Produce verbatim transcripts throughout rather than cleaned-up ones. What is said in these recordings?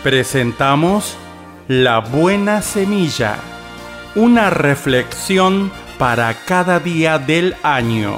Presentamos La Buena Semilla, una reflexión para cada día del año.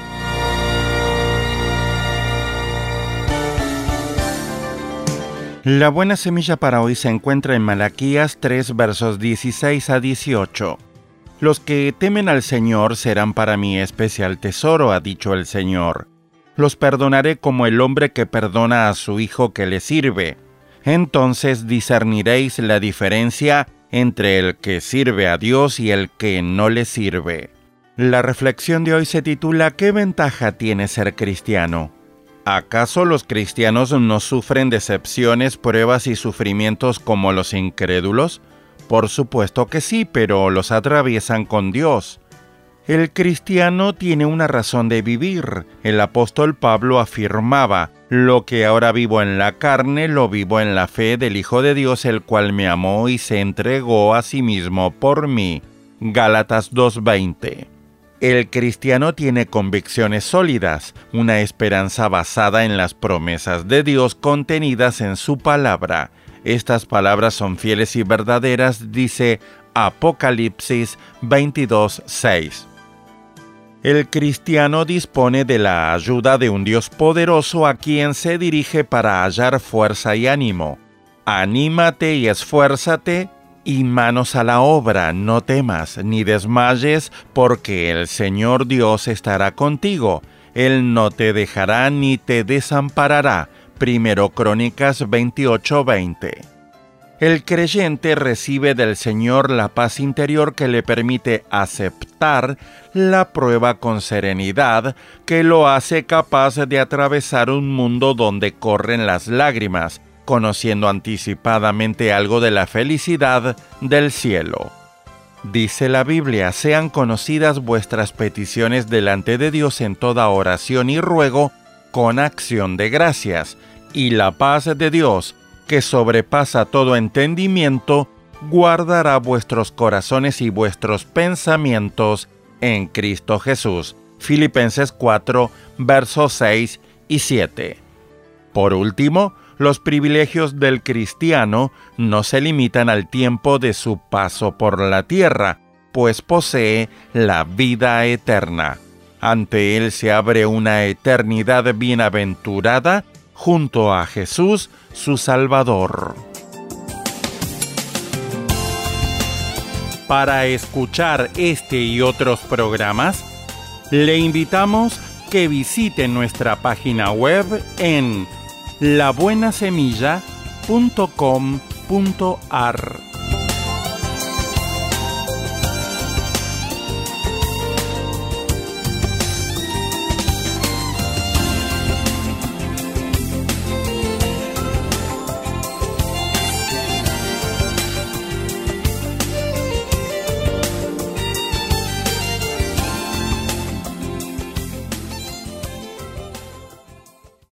La buena semilla para hoy se encuentra en Malaquías tres, versos dieciséis a dieciocho. Los que temen al Señor serán para mí especial tesoro, ha dicho el Señor. Los perdonaré como el hombre que perdona a su hijo que le sirve. Entonces discerniréis la diferencia entre el que sirve a Dios y el que no le sirve. La reflexión de hoy se titula ¿Qué ventaja tiene ser cristiano? ¿Acaso los cristianos no sufren decepciones, pruebas y sufrimientos como los incrédulos? Por supuesto que sí, pero los atraviesan con Dios. El cristiano tiene una razón de vivir. El apóstol Pablo afirmaba: lo que ahora vivo en la carne, lo vivo en la fe del Hijo de Dios, el cual me amó y se entregó a sí mismo por mí. Gálatas dos veinte. El cristiano tiene convicciones sólidas, una esperanza basada en las promesas de Dios contenidas en su palabra. Estas palabras son fieles y verdaderas, dice Apocalipsis veintidós seis. El cristiano dispone de la ayuda de un Dios poderoso a quien se dirige para hallar fuerza y ánimo. Anímate y esfuérzate y manos a la obra, no temas ni desmayes, porque el Señor Dios estará contigo. Él no te dejará ni te desamparará. Primero Crónicas veintiocho veinte. El creyente recibe del Señor la paz interior que le permite aceptar la prueba con serenidad, que lo hace capaz de atravesar un mundo donde corren las lágrimas, conociendo anticipadamente algo de la felicidad del cielo. Dice la Biblia: sean conocidas vuestras peticiones delante de Dios en toda oración y ruego con acción de gracias, y la paz de Dios, que sobrepasa todo entendimiento, guardará vuestros corazones y vuestros pensamientos en Cristo Jesús. Filipenses cuatro, versos seis y siete. Por último, los privilegios del cristiano no se limitan al tiempo de su paso por la tierra, pues posee la vida eterna. Ante él se abre una eternidad bienaventurada junto a Jesús, su Salvador. Para escuchar este y otros programas, le invitamos que visite nuestra página web en la buena semilla punto com punto a r.